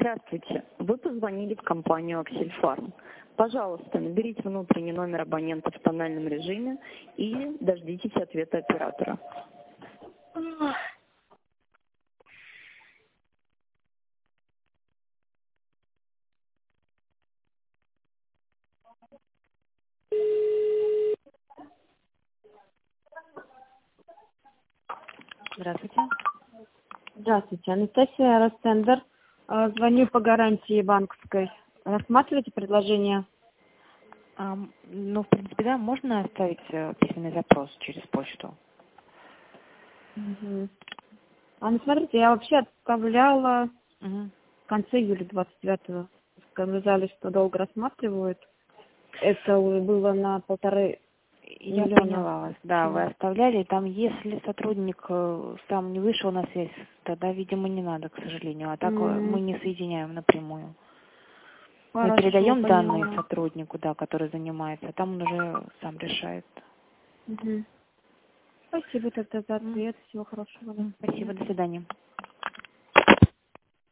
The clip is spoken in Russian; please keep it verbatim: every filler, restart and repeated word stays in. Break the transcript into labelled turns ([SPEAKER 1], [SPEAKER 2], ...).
[SPEAKER 1] Здравствуйте. Вы позвонили в компанию Аксельфарм. Пожалуйста, наберите внутренний номер абонента в тональном режиме или дождитесь ответа оператора. Здравствуйте.
[SPEAKER 2] Здравствуйте, Анастасия Ростендер. А, Звоню по гарантии банковской. Рассматриваете предложение?
[SPEAKER 1] А, ну, в принципе, да, можно оставить э, письменный запрос через почту.
[SPEAKER 2] Угу. А, ну, смотрите, я вообще отправляла
[SPEAKER 1] Угу.
[SPEAKER 2] в конце июля двадцать девятого. Сказали, что долго рассматривают. Это уже было на полторы
[SPEAKER 1] Я
[SPEAKER 2] миллиона.
[SPEAKER 1] поняла вас. Да, вы оставляли. Там, если сотрудник э, сам не вышел на связь, тогда, видимо, не надо, к сожалению. А так э,
[SPEAKER 2] М,
[SPEAKER 1] мы не соединяем напрямую. Мы
[SPEAKER 2] Хорошо,
[SPEAKER 1] передаем данные
[SPEAKER 2] поняла.
[SPEAKER 1] сотруднику, да, который занимается, а там он уже сам решает.
[SPEAKER 2] Угу. Спасибо тогда за
[SPEAKER 1] М,
[SPEAKER 2] ответ. Всего хорошего. До
[SPEAKER 1] м, Спасибо,
[SPEAKER 2] свидания.
[SPEAKER 1] до свидания.